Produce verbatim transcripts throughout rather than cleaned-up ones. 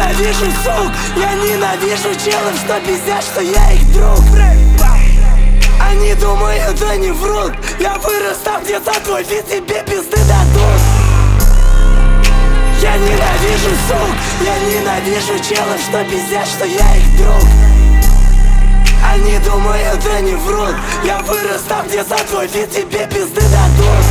ненавижу сук, я ненавижу челов, что пиздят, что я их друг. Они думают, они врут. Я вырос там, где за твой вид тебе пизды дадут. Я ненавижу сук, я ненавижу челов, что пиздят, что я их друг. Они думают, они врут. Я вырос там, где за твой вид тебе пизды дадут.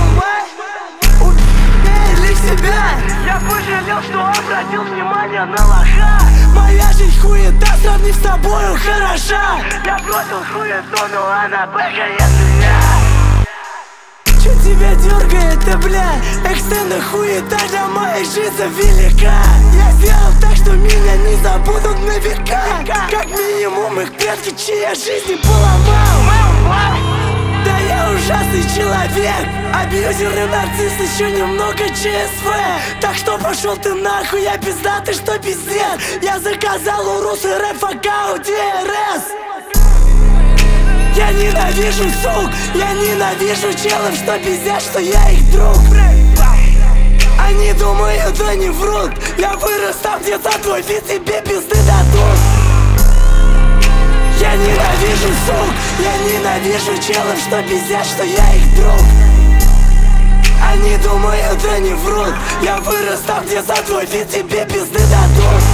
Убей себя. Я пожалел, что обратил внимание на лоха. Моя жизнь хуета, сравнив с тобою, хороша. Я бросил хуету, но она бэкает меня. Чё тебя дёргает, да бля? Экстенда хуета для моей жизни велика. Я сделал так, что меня не забудут на века. Как минимум их предки, чьи жизни поломал. Да я ужасный человек, абьюзер и нарцисс, еще немного ЧСВ. Так что пошел ты нахуй, я пиздатый, что пиздец. Я заказал у русы рэп в аккаунте РС. Я ненавижу сук, я ненавижу челов, что пиздят, что я их друг. Они думают, они врут. Я вырос там, где за твой вид тебе пизды дадут. Я ненавижу сук, я ненавижу челов, что пиздят, что я их друг. Они думают, они врут. Я вырос там, где за твой вид тебе пизды дадут.